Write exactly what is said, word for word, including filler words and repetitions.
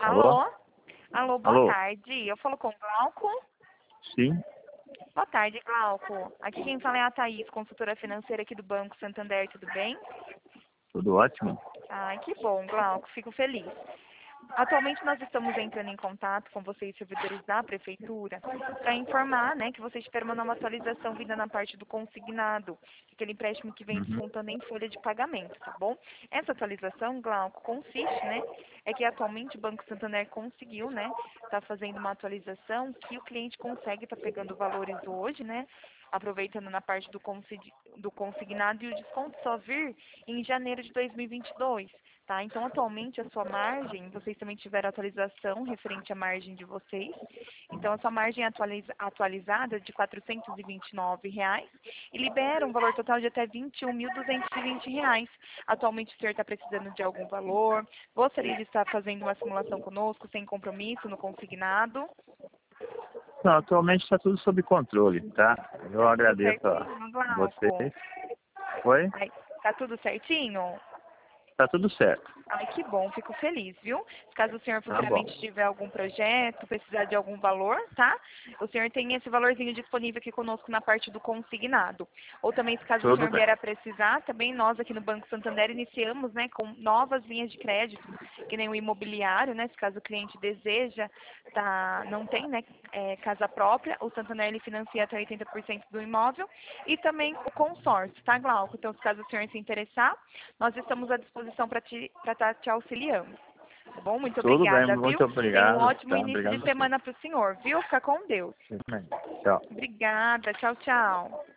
Alô? Alô? Alô, boa Alô? tarde. Eu falo com o Glauco? Sim? Boa tarde, Glauco. Aqui quem fala é a Thaís, consultora financeira aqui do Banco Santander, tudo bem? Tudo ótimo? Ai, que bom, Glauco, fico feliz. Atualmente nós estamos entrando em contato com vocês, servidores da Prefeitura, para informar, né, que vocês tiveram uma nova atualização vinda na parte do consignado, aquele empréstimo que vem Uhum. descontando em folha de pagamento, tá bom? Essa atualização, Glauco, consiste, né, é que atualmente o Banco Santander conseguiu, né, tá fazendo uma atualização que o cliente consegue estar pegando valores hoje, né, aproveitando na parte do, consi- do consignado e o desconto só vir em janeiro de dois mil e vinte e dois. Tá? Então, atualmente, a sua margem, vocês também tiveram atualização referente à margem de vocês. Então, a sua margem atualiza, atualizada é de quatrocentos e vinte e nove reais e libera um valor total de até vinte e um mil duzentos e vinte reais. Atualmente, o senhor está precisando de algum valor? Gostaria de estar fazendo uma simulação conosco, sem compromisso, no consignado? Não, atualmente está tudo sob controle, tá? Eu Tá tudo agradeço a certinho, Glauco? vocês. Oi? Ai, tá tudo certinho? Tá tudo certo. Ai, que bom, fico feliz, viu? Caso o senhor Tá bom. futuramente tiver algum projeto, precisar de algum valor, tá? O senhor tem esse valorzinho disponível aqui conosco na parte do consignado. Ou também, se caso o Tudo senhor bem. vier a precisar, também nós aqui no Banco Santander iniciamos, né, com novas linhas de crédito, que nem o imobiliário, né? Se caso o cliente deseja, tá, não tem, né, é, casa própria, o Santander ele financia até oitenta por cento do imóvel. E também o consórcio, tá, Glauco? Então, se caso o senhor se interessar, nós estamos à disposição para te, pra tá te auxiliando. Tá bom? Muito Tudo bem, obrigada, viu? muito Tenha um obrigado. ótimo Tá? início Obrigado de a você. semana para o senhor, viu? Fica com Deus. Você também. Tchau. Obrigada. Tchau, tchau.